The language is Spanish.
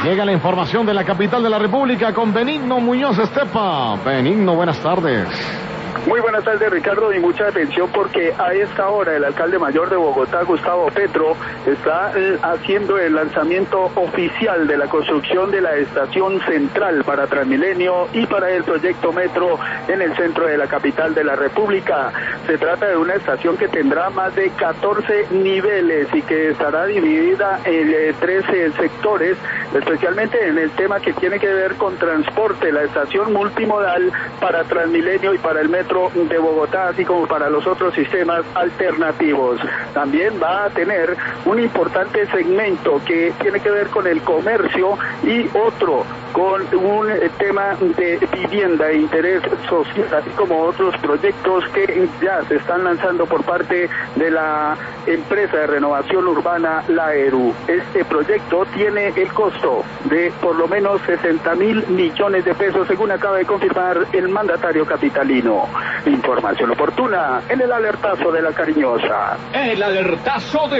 Llega la información de la capital de la República con Benigno Muñoz Estepa. Benigno, buenas tardes. Muy buenas tardes, Ricardo, y mucha atención porque a esta hora el alcalde mayor de Bogotá, Gustavo Petro, está haciendo el lanzamiento oficial de la construcción de la estación central para Transmilenio y para el proyecto Metro en el centro de la capital de la República. Se trata de una estación que tendrá más de 14 niveles y que estará dividida en 13 sectores, especialmente en el tema que tiene que ver con transporte, la estación multimodal para Transmilenio y para el Metro de Bogotá, así como para los otros sistemas alternativos. También va a tener un importante segmento que tiene que ver con el comercio y otro con un tema de vivienda de interés social, así como otros proyectos que ya se están lanzando por parte de la empresa de renovación urbana, la ERU. Este proyecto tiene el costo de por lo menos 60.000 millones de pesos, según acaba de confirmar el mandatario capitalino. Información oportuna en el alertazo de la Cariñosa. El alertazo de